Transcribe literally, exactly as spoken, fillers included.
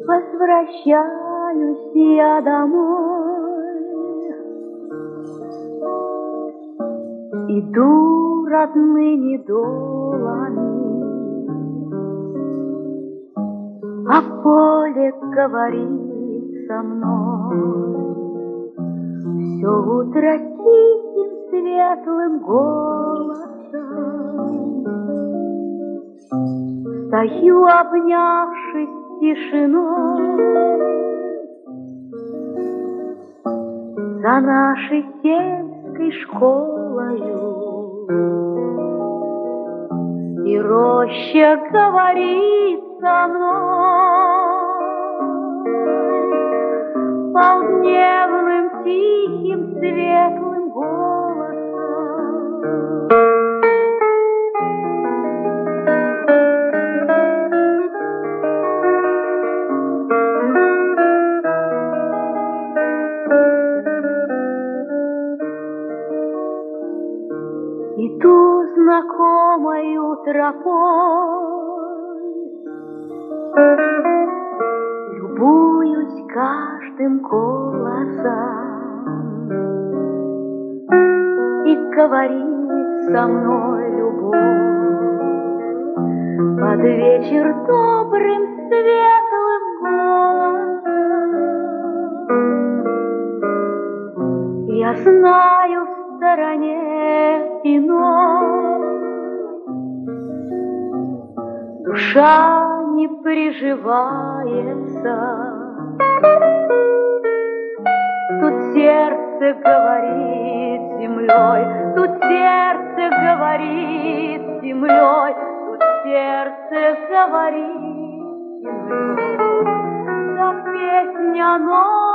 Возвращаюсь я домой, иду родными долами, а поле говорит со мной все утро тихим светлым голосом. Стою, обнявшись тишиной, за нашей сельской школою, и роща говорит со мной полдневным тихим светлым голосом. Иду знакомою тропой, любуюсь каждым голосом, и говорит со мной любовь под вечер добрым светлым голосом. Я знаю, в стороне иной душа не приживается. Тут сердце говорит землей, тут сердце говорит землей, тут сердце говорит землей. Да песня новая